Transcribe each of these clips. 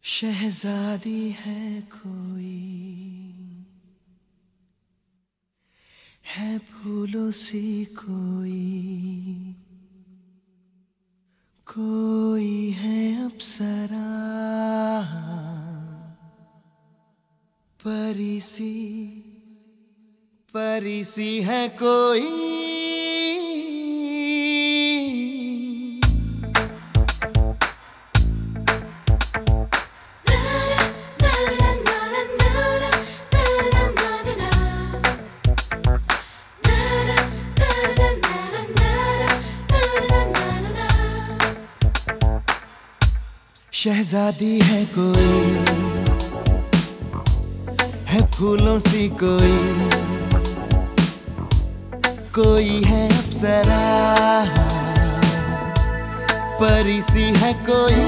शहजादी है कोई, है फूलों सी कोई, कोई है अप्सरा परी सी है कोई। शहजादी है कोई, है फूलों सी कोई, कोई है अप्सरा परी सी है कोई।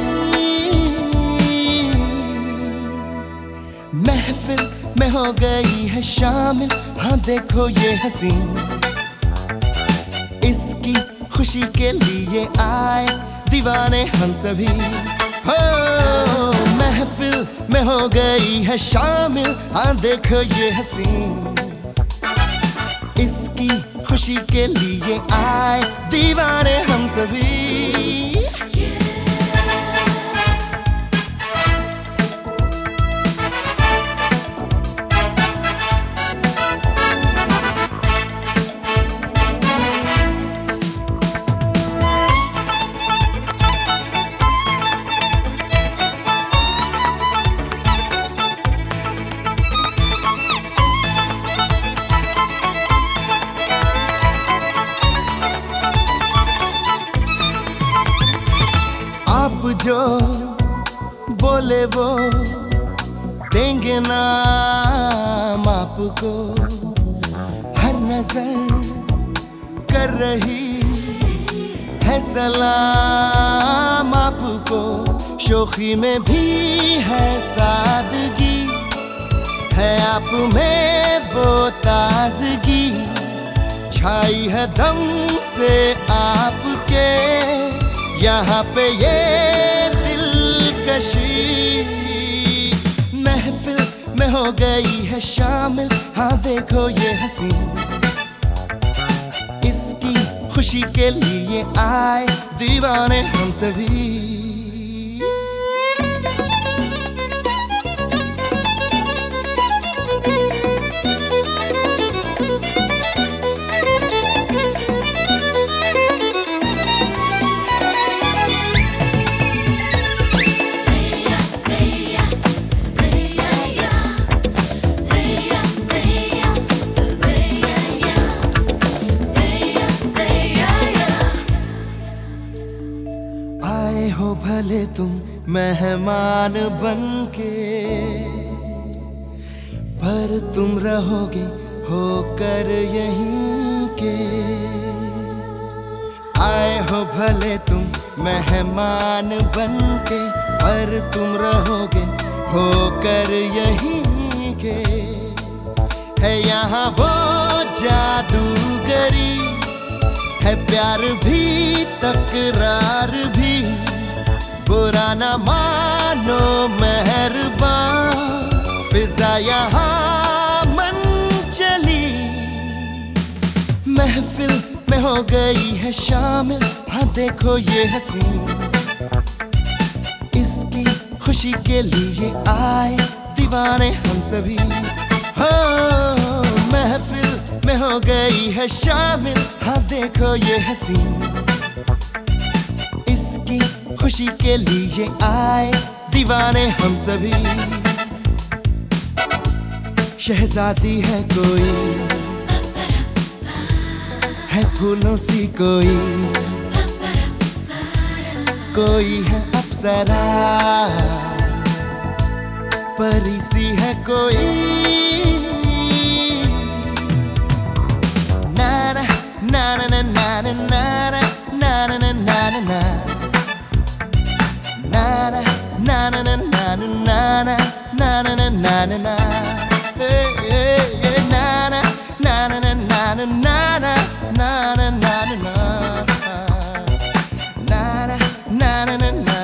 महफिल में हो गई है शामिल, हाँ देखो ये हंसी, इसकी खुशी के लिए आए दीवाने हम सभी। हो महफिल में हो गई है शामिल, हाँ देखो ये हंसी, इसकी खुशी के लिए आए दीवाने हम सभी। आप जो बोले वो देंगे नाम आपको, हर नजर कर रही है सलाम आपको। शोखी में भी है सादगी, है आप में वो ताजगी, छाई है दम से आपके यहाँ पे ये दिलकशी। महफिल में हो गई है शामिल, हाँ देखो ये हंसी, इसकी खुशी के लिए आए दीवाने हम सभी। हो भले तुम मेहमान बनके, पर तुम रहोगे होकर यहीं के। आए हो भले तुम मेहमान बनके, पर तुम रहोगे होकर यहीं के। है यहाँ वो जादूगरी, है प्यार भी तकरार भी, बुरा न मानो मेहरबान, फिजा यहाँ मन चली। महफिल में हो गई है शामिल, हाँ देखो ये हंसी, इसकी खुशी के लिए आए दीवाने हम सभी। हो महफिल में हो गई है शामिल, हाँ देखो ये हंसी, खुशी के लिए आए दीवाने हम सभी। शहजादी है कोई, है फूलों सी कोई, कोई है अप्सरा परी सी है कोई। ना ना ना ना ना ना ना ना ना ना ना ना na na na na na na na na na na na na na hey hey na na na na na na na na na na na na na na na na na na